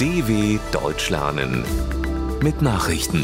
DW Deutsch lernen mit Nachrichten.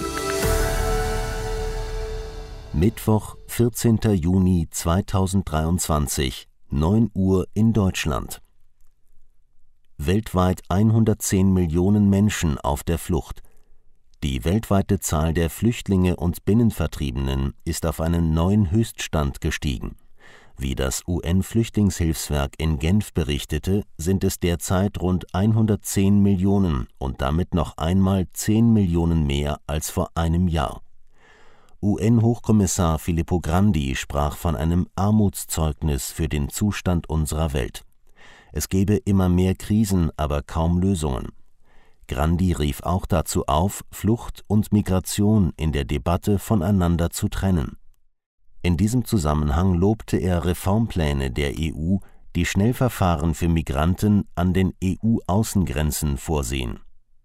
Mittwoch, 14. Juni 2023, 9 Uhr in Deutschland. Weltweit 110 Millionen Menschen auf der Flucht. Die weltweite Zahl der Flüchtlinge und Binnenvertriebenen ist auf einen neuen Höchststand gestiegen. Wie das UN-Flüchtlingshilfswerk in Genf berichtete, sind es derzeit rund 110 Millionen und damit noch einmal 10 Millionen mehr als vor einem Jahr. UN-Hochkommissar Filippo Grandi sprach von einem Armutszeugnis für den Zustand unserer Welt. Es gebe immer mehr Krisen, aber kaum Lösungen. Grandi rief auch dazu auf, Flucht und Migration in der Debatte voneinander zu trennen. In diesem Zusammenhang lobte er Reformpläne der EU, die Schnellverfahren für Migranten an den EU-Außengrenzen vorsehen.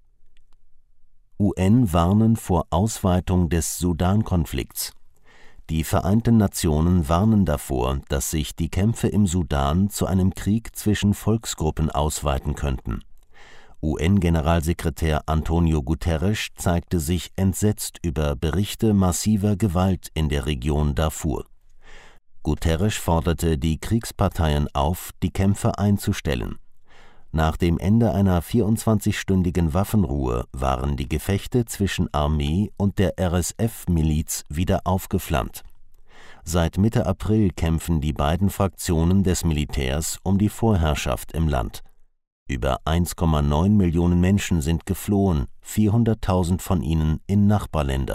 UN warnen vor Ausweitung des Sudan-Konflikts. Die Vereinten Nationen warnen davor, dass sich die Kämpfe im Sudan zu einem Krieg zwischen Volksgruppen ausweiten könnten. UN-Generalsekretär Antonio Guterres zeigte sich entsetzt über Berichte massiver Gewalt in der Region Darfur. Guterres forderte die Kriegsparteien auf, die Kämpfe einzustellen. Nach dem Ende einer 24-stündigen Waffenruhe waren die Gefechte zwischen Armee und der RSF-Miliz wieder aufgeflammt. Seit Mitte April kämpfen die beiden Fraktionen des Militärs um die Vorherrschaft im Land. Über 1,9 Millionen Menschen sind geflohen, 400.000 von ihnen in Nachbarländer.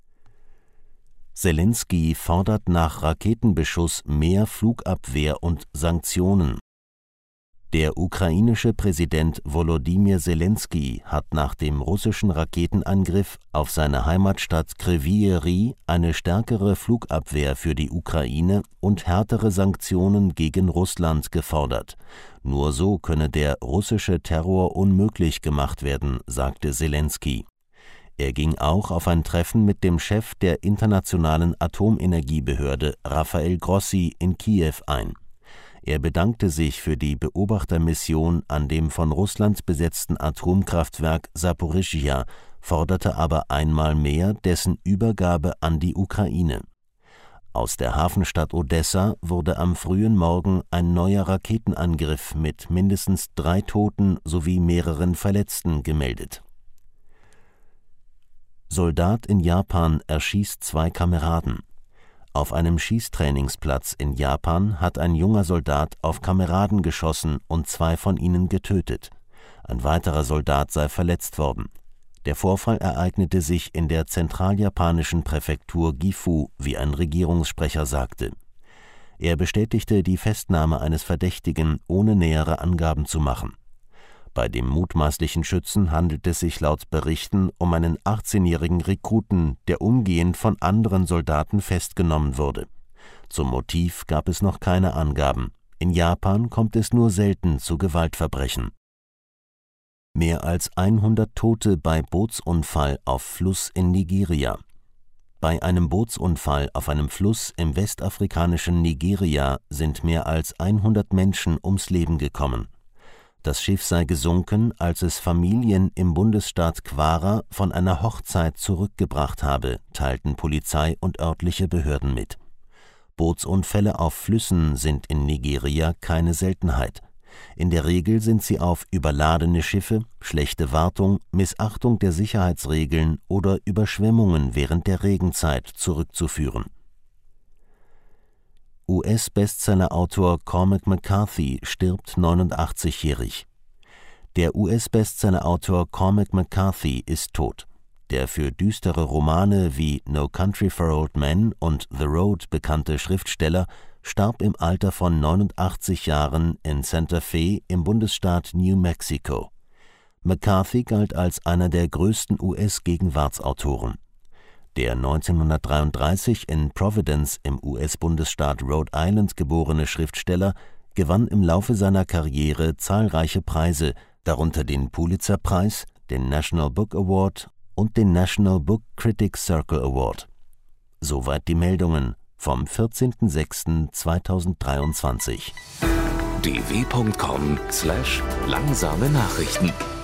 Selenskyj fordert nach Raketenbeschuss mehr Flugabwehr und Sanktionen. Der ukrainische Präsident Volodymyr Selenskyj hat nach dem russischen Raketenangriff auf seine Heimatstadt Kryvyi Rih eine stärkere Flugabwehr für die Ukraine und härtere Sanktionen gegen Russland gefordert. Nur so könne der russische Terror unmöglich gemacht werden, sagte Selenskyj. Er ging auch auf ein Treffen mit dem Chef der Internationalen Atomenergiebehörde Rafael Grossi in Kiew ein. Er bedankte sich für die Beobachtermission an dem von Russland besetzten Atomkraftwerk Saporischschja, forderte aber einmal mehr dessen Übergabe an die Ukraine. Aus der Hafenstadt Odessa wurde am frühen Morgen ein neuer Raketenangriff mit mindestens 3 Toten sowie mehreren Verletzten gemeldet. Soldat in Japan erschießt 2 Kameraden. Auf einem Schießtrainingsplatz in Japan hat ein junger Soldat auf Kameraden geschossen und 2 von ihnen getötet. Ein weiterer Soldat sei verletzt worden. Der Vorfall ereignete sich in der zentraljapanischen Präfektur Gifu, wie ein Regierungssprecher sagte. Er bestätigte die Festnahme eines Verdächtigen, ohne nähere Angaben zu machen. Bei dem mutmaßlichen Schützen handelt es sich laut Berichten um einen 18-jährigen Rekruten, der umgehend von anderen Soldaten festgenommen wurde. Zum Motiv gab es noch keine Angaben. In Japan kommt es nur selten zu Gewaltverbrechen. Mehr als 100 Tote bei Bootsunfall auf Fluss in Nigeria. Bei einem Bootsunfall auf einem Fluss im westafrikanischen Nigeria sind mehr als 100 Menschen ums Leben gekommen. Das Schiff sei gesunken, als es Familien im Bundesstaat Kwara von einer Hochzeit zurückgebracht habe, teilten Polizei und örtliche Behörden mit. Bootsunfälle auf Flüssen sind in Nigeria keine Seltenheit. In der Regel sind sie auf überladene Schiffe, schlechte Wartung, Missachtung der Sicherheitsregeln oder Überschwemmungen während der Regenzeit zurückzuführen. US-Bestseller-Autor Cormac McCarthy stirbt 89-jährig. Der US-Bestseller-Autor Cormac McCarthy ist tot. Der für düstere Romane wie No Country for Old Men und The Road bekannte Schriftsteller starb im Alter von 89 Jahren in Santa Fe im Bundesstaat New Mexico. McCarthy galt als einer der größten US-Gegenwartsautoren. Der 1933 in Providence im US-Bundesstaat Rhode Island geborene Schriftsteller gewann im Laufe seiner Karriere zahlreiche Preise, darunter den Pulitzer-Preis, den National Book Award und den National Book Critics Circle Award. Soweit die Meldungen vom 14.06.2023. dw.com/langsame Nachrichten